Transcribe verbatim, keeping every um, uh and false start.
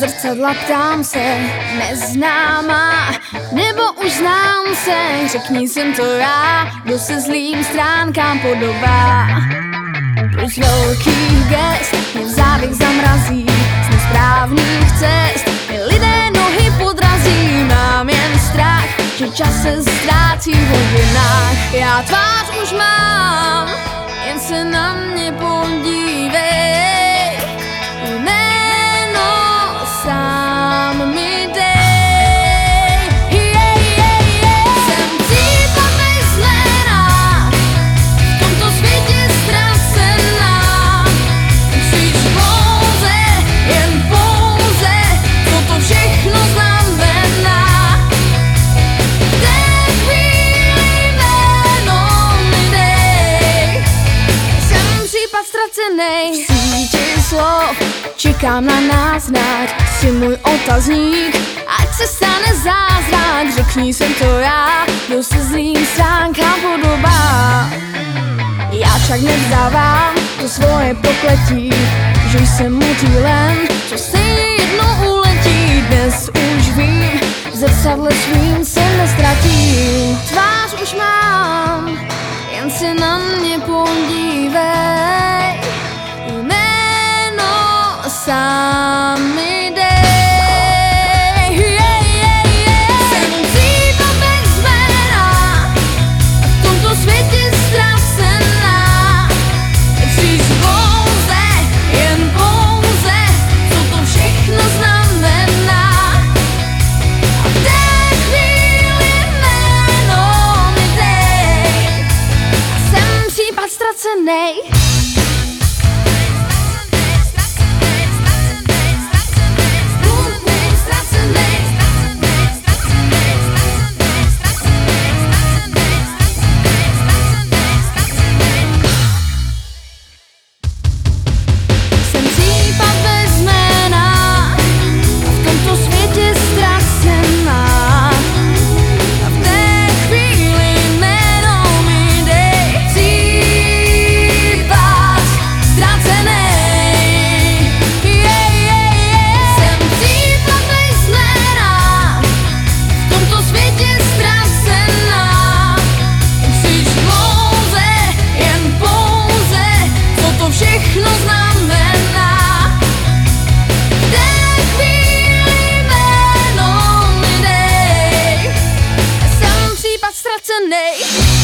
zrcadla ptám se, neznámá, nebo už znám se. Řekni, jsem to já, kdo se zlým stránkám podobá. Proč z velkých gest mě v zádech zamrazí, z nesprávných cest mě lidé nohy podrazí. Mám jen strach, že čas se ztrácí v hodinách. Já tvář už mám, jen se na mě podívej. Jméno sám mi dej. Yeah, yeah, yeah. Jsem cípa bez jména, v tomto světě ztracená. Musíš pouze, jen pouze, co to všechno znamená. V té chvíli jméno mi dej. Jsem případ ztracenej. V síti slov čekám na náznak, jsi můj otazník, ať se stane zázrak. Řekni, jsem to já, kdo se zlým stránkám podobá. Já však nevzdávám to svoje prokletí, že jsem motýlem, co stejně jednou uletí. Dnes už vím, v zrcadle svým se nestratím. Tvář už mám, jen se na mě podívej. Jméno sám mi dej. Yeah, yeah, yeah. Jsem cípa bez jména, v tomto světě ztracená. Chcíš pouze, jen pouze, co to všechno znamená. A v té chvíli jméno mi dej. Jsem případ ztracenej. Ztracenej.